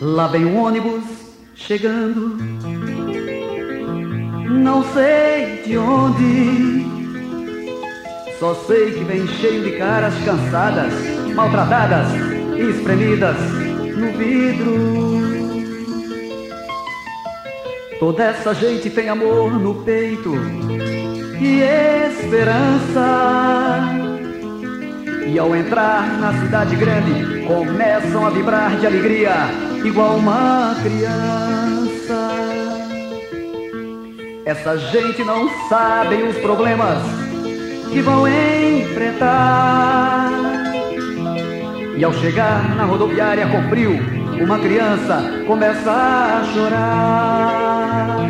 Lá vem um ônibus chegando, não sei de onde, só sei que vem cheio de caras cansadas, maltratadas e espremidas no vidro. Toda essa gente tem amor no peito e esperança, e ao entrar na cidade grande começam a vibrar de alegria igual uma criança. Essa gente não sabe os problemas que vão enfrentar, e ao chegar na rodoviária com frio, uma criança começa a chorar.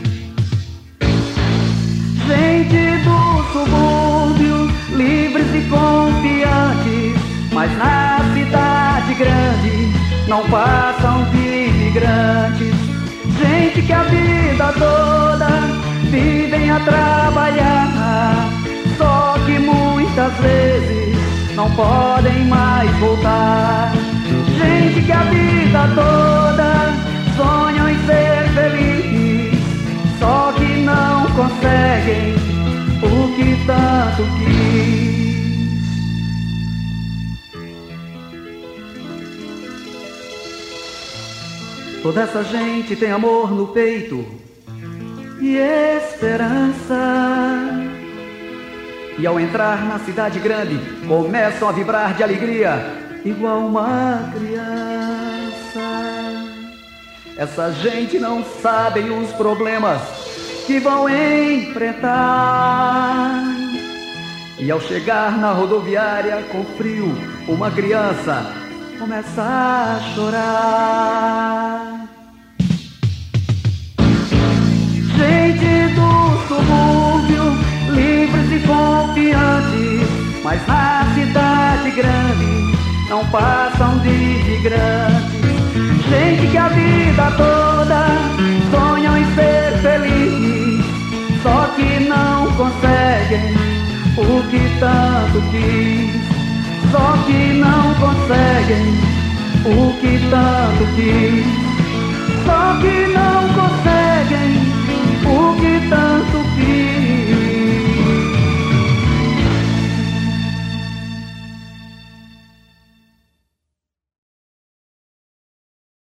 Gente do subúrbio, livres e confiantes, mas na cidade grande não passam de imigrantes. Gente que a vida toda vivem a trabalhar, só que muitas vezes não podem mais voltar. Gente que a vida toda sonham em ser feliz, só que não conseguem o que tanto quis. Toda essa gente tem amor no peito e esperança, e ao entrar na cidade grande começam a vibrar de alegria igual uma criança. Essa gente não sabe os problemas que vão enfrentar, e ao chegar na rodoviária com frio, uma criança começa a chorar. Gente do subúrbio, livres e confiantes, mas na cidade grande não passam de imigrantes. Gente que a vida toda sonham em ser feliz, só que não conseguem o que tanto quis. Só que não conseguem o que tanto quis. Só